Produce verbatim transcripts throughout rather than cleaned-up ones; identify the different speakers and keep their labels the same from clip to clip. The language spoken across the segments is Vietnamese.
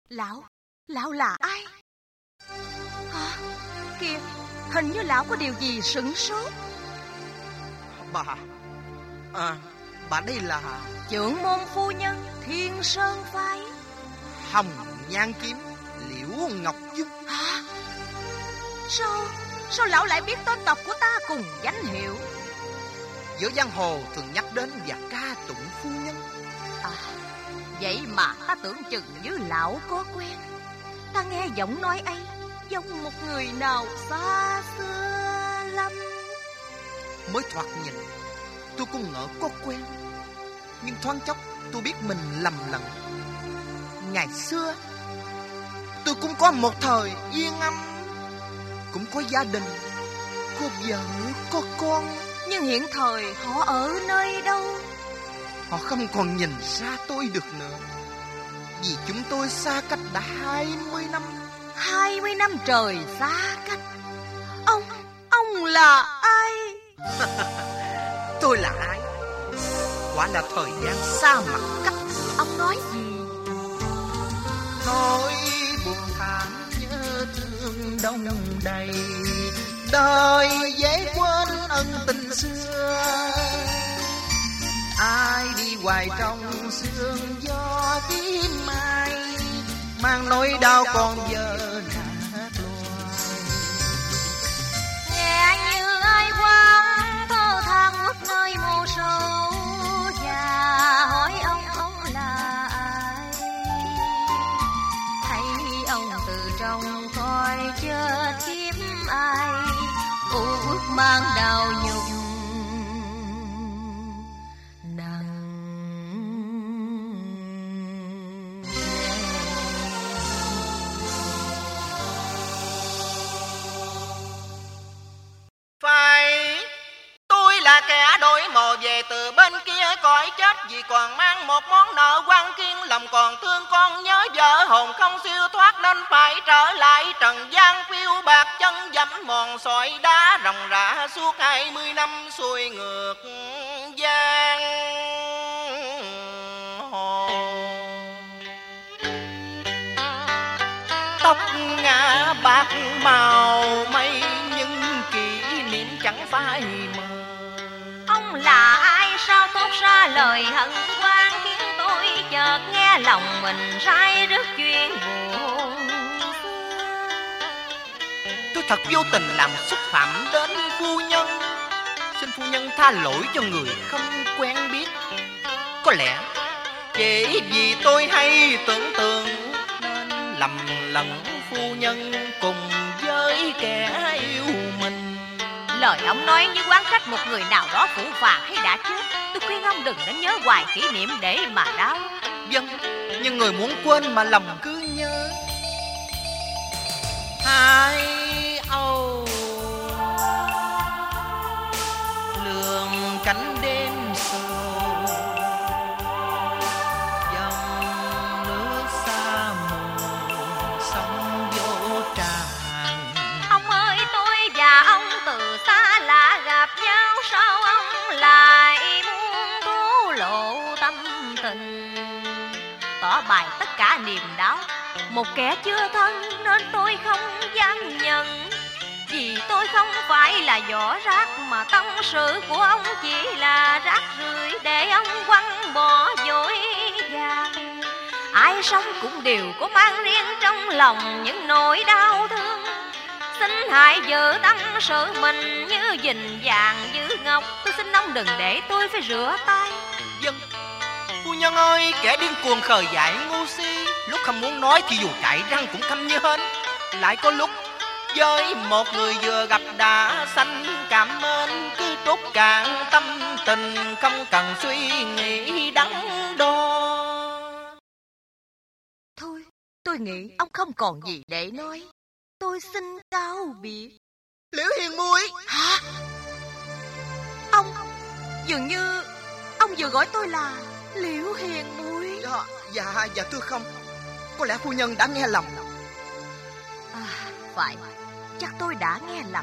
Speaker 1: Lão, lão là ai? Hả? Kìa, hình như lão có điều gì sửng sốt.
Speaker 2: Bà, à, bà đây là
Speaker 1: Chưởng môn phu nhân Thiên Sơn phái
Speaker 2: Hồng Nhan Kiếm Liễu Ngọc Dung.
Speaker 1: Hả? Sao, sao lão lại biết tên tộc của ta cùng danh hiệu?
Speaker 2: Giữa giang hồ thường nhắc đến và ca tụng phu nhân.
Speaker 1: À, vậy mà ta tưởng chừng như lão có quen. Ta nghe giọng nói ấy giống một người nào xa xưa lắm.
Speaker 2: Mới thoạt nhìn tôi cũng ngỡ có quen, nhưng thoáng chốc tôi biết mình lầm lẫn. Ngày xưa tôi cũng có một thời yên ấm, cũng có gia đình, có vợ, có con.
Speaker 1: Nhưng hiện thời họ ở nơi đâu?
Speaker 2: Họ không còn nhìn ra tôi được nữa, vì chúng tôi xa cách đã hai mươi năm.
Speaker 1: Hai mươi năm trời xa cách. Ông, ông là ai?
Speaker 2: Tôi là ai? Quả là thời gian xa mặt cách.
Speaker 1: Ông nói gì?
Speaker 2: Nỗi buồn thảm nhớ thương đông đầy, đời dễ quên ân tình xưa. Ai đi hoài trong sương gió tím mai, mang nỗi đau còn giờ nát loài.
Speaker 1: Nghe như ai quán thơ than ngút nơi mù sâu, và hỏi ông ông là ai? Thấy ông từ trong khói chết kiếm ai, u ước mang đau nhục nặng.
Speaker 2: Phải, tôi là kẻ đổi mồ về từ bên kia cõi chết, vì còn mang một món nợ quan kiên, lòng còn thương con nhớ vợ, hồn không siêu thoát nên phải trở lại trần gian phiêu bạc, chân dẫm mòn sỏi đá ròng rã suốt hai mươi năm xuôi ngược giang hồ. Tóc ngã bạc màu mây, nhưng kỷ niệm chẳng phai mờ.
Speaker 1: Ông là ai sao thốt ra lời hận oan, khiến tôi chợt nghe lòng mình say rứt chuyện buồn.
Speaker 2: Tôi thật vô tình làm xúc phạm đến phu nhân, xin phu nhân tha lỗi cho người không quen biết. Có lẽ chỉ vì tôi hay tưởng tượng nên lầm lẫn phu nhân cùng với kẻ yêu mình.
Speaker 1: Lời ông nói như oán trách một người nào đó phủ phàng hay đã chết. Tôi khuyên ông đừng nên nhớ hoài kỷ niệm để mà đau.
Speaker 2: Vâng, nhưng người muốn quên mà lòng cứ nhớ. Hai âu lường cánh đêm sầu, dòng nước xa mù sông vô tràn.
Speaker 1: Ông ơi, tôi và ông từ xa lạ gặp nhau, sao ông lại muốn thổ lộ tâm tình, tỏ bày tất cả niềm đau? Một kẻ chưa thân nên tôi không dám nhận, vì tôi không phải là vỏ rác, mà tâm sự của ông chỉ là rác rưởi để ông quăng bỏ dối vàng. Ai sống cũng đều có mang riêng trong lòng những nỗi đau thương, xin hãy giữ tâm sự mình như gìn vàng giữ ngọc. Tôi xin ông đừng để tôi phải rửa tay.
Speaker 2: Vâng, phu nhân ơi, kẻ điên cuồng khờ dại ngu si, lúc không muốn nói thì dù cãi răng cũng câm như hến. Lại có lúc với một người vừa gặp đã sanh cảm mến, cứ trút cạn tâm tình không cần suy nghĩ đắn đo.
Speaker 1: Thôi, tôi nghĩ ông không còn gì để nói. Tôi xin cáo biệt.
Speaker 2: Liễu Hiền muội.
Speaker 1: Hả? Ông, dường như ông vừa gọi tôi là Liễu Hiền muội.
Speaker 2: Dạ, dạ, dạ thưa không. Có lẽ phu nhân đã nghe lầm.
Speaker 1: À, phải, chắc tôi đã nghe lầm.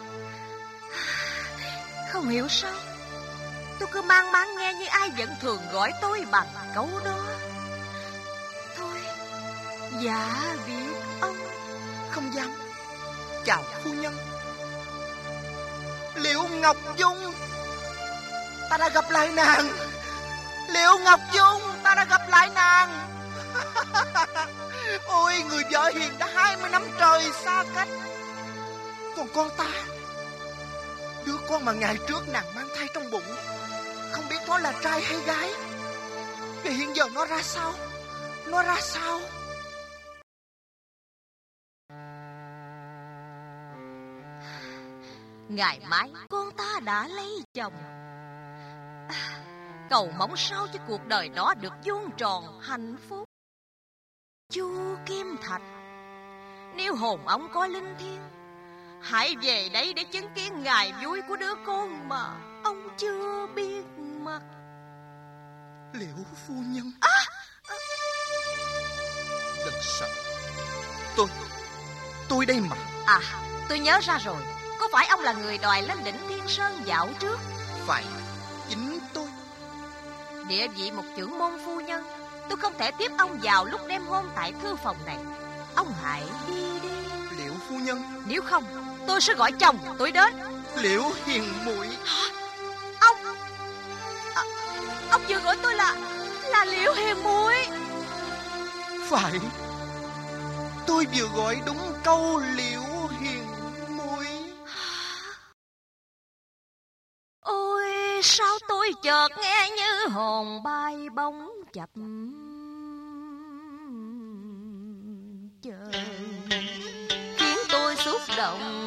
Speaker 1: Không hiểu sao tôi cứ mang máng nghe như ai vẫn thường gọi tôi bằng câu đó. Thôi, Dạ biết ông.
Speaker 2: Không dám. Chào phu nhân. Liễu Ngọc Dung, ta đã gặp lại nàng. Liễu Ngọc Dung, ta đã gặp lại nàng. Ôi, người vợ hiền đã hai mươi năm trời xa cách. Còn con ta, đứa con mà ngày trước nàng mang thai trong bụng, không biết nó là trai hay gái. Và hiện giờ nó ra sao? Nó ra sao?
Speaker 1: Ngày mai con ta đã lấy chồng. À, cầu mong sao cho cuộc đời đó được vuông tròn hạnh phúc. Chu Kim Thạch, nếu hồn ông có linh thiêng, hãy về đây để chứng kiến ngày vui của đứa con mà ông chưa biết mặt.
Speaker 2: Liễu phu nhân.
Speaker 1: À, à.
Speaker 2: Đừng sợ. Tôi Tôi đây mà.
Speaker 1: À, tôi nhớ ra rồi. Có phải ông là người đòi lên đỉnh Thiên Sơn dạo trước?
Speaker 2: Phải, chính tôi.
Speaker 1: Địa vị một trưởng môn phu nhân, tôi không thể tiếp ông vào lúc đêm hôm tại thư phòng này. Ông hãy đi đi.
Speaker 2: Liễu phu nhân.
Speaker 1: Nếu không, tôi sẽ gọi chồng tôi đến.
Speaker 2: Liễu hiền muội.
Speaker 1: Ông à, ông vừa gọi tôi là Là Liễu hiền muội.
Speaker 2: Phải, tôi vừa gọi đúng câu Liễu hiền muội.
Speaker 1: Ôi, sao tôi chợt nghe như hồn bay bóng chập trời, khiến tôi xúc động.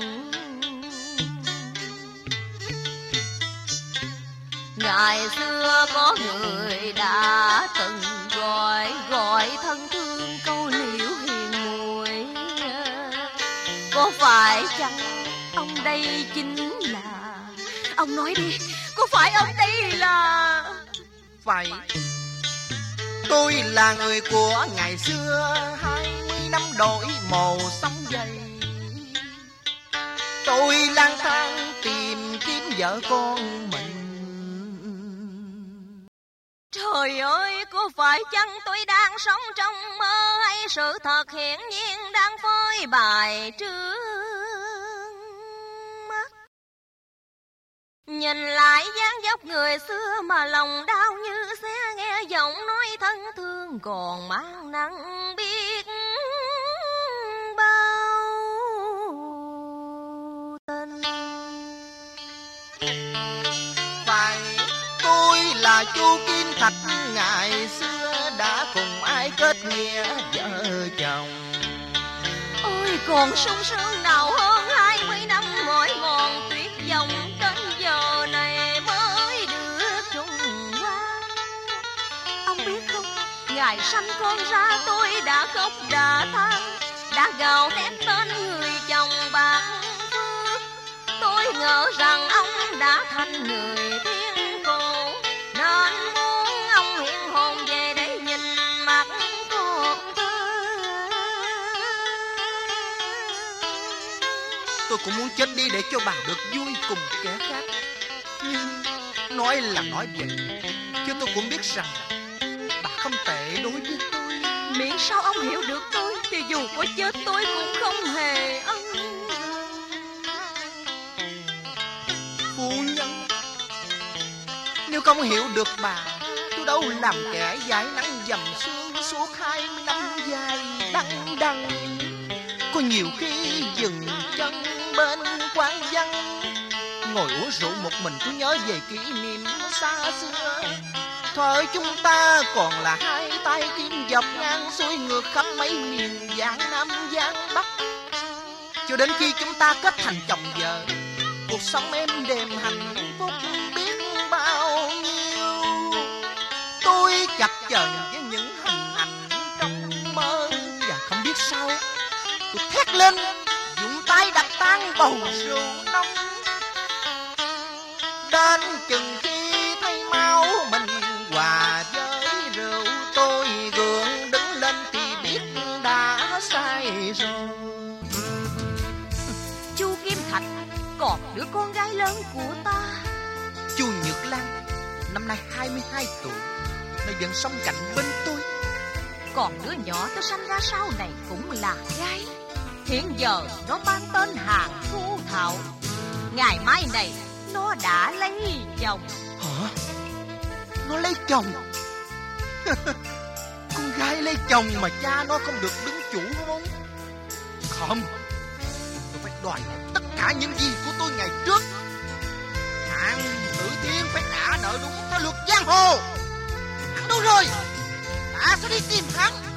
Speaker 1: Ngày xưa có người đã từng gọi gọi thân thương câu Liễu hiền muội. Có phải chăng ông đây chính là... Ông nói đi, có phải ông đây là...
Speaker 2: Phải, tôi là người của ngày xưa, hai mươi năm đổi màu sắm dày. Tôi lang thang tìm kiếm vợ con mình.
Speaker 1: Trời ơi, có phải chăng tôi đang sống trong mơ, hay sự thật hiển nhiên đang phơi bày trước mắt? Nhìn lại dáng dấp người xưa mà lòng đau như xé, nghe giọng nói thân thương còn mang nặng biết bao tình.
Speaker 2: Phải, tôi là Chu Kim Thạch, ngày xưa đã cùng ai kết nghĩa vợ chồng.
Speaker 1: Ôi, còn sung sướng nào hơn hai mươi năm mỏi mòn tuyết dòng, đến giờ này mới được trùng qua. Ông biết không, ngày sanh con ra tôi đã khóc đã than, đã gào thét tên người chồng bạc phước. Tôi ngờ rằng ông đã thành người thiên cổ, nên muốn ông hiện hồn về để nhìn mặt con thơ.
Speaker 2: Tôi cũng muốn chết đi để cho bà được vui cùng kẻ khác. Nhưng nói là nói vậy, chứ tôi cũng biết rằng bà không tệ đối với tôi.
Speaker 1: Miễn sao ông hiểu được tôi, thì dù có chết tôi cũng không hề ân.
Speaker 2: Phu nhân, nếu không hiểu được bà, tôi đâu làm kẻ dãi nắng dầm sương suốt hai mươi năm dài đắng đắng. Có nhiều khi dừng chân bên quán văn, ngồi uống rượu một mình tôi nhớ về kỷ niệm xa xưa. Thời chúng ta còn là hai tay kim dọc ngang xuôi ngược khắp mấy miền Giang Nam Giang Bắc. Cho đến khi chúng ta kết thành chồng vợ, cuộc sống êm đềm hạnh phúc biết bao nhiêu. Tôi chập chờn với những hình ảnh trong mơ, và không biết sao tôi thét lên, dùng tay đập tan bầu rượu nông. Đến chừng khi thấy máu mình hòa với rượu, tôi gượng đứng lên thì biết đã sai rồi.
Speaker 1: Chu Kim Thạch, còn đứa con gái lớn của ta,
Speaker 2: Chu Nhược Lan, năm nay hai mươi hai tuổi, nó vẫn sống cạnh bên tôi.
Speaker 1: Còn đứa nhỏ tôi sanh ra sau này cũng là gái. Hiện giờ nó mang tên Hàng Thu Thảo. Ngày mai này nó đã lấy chồng.
Speaker 2: Hả? Nó lấy chồng? Con gái lấy chồng mà cha nó không được đứng chủ đúng không? Không, tôi phải đòi lại tất cả những gì của tôi ngày trước. Hạng Tử Thiên phải trả nợ đúng theo luật giang hồ. Hắn đâu rồi? Ta sẽ đi tìm hắn.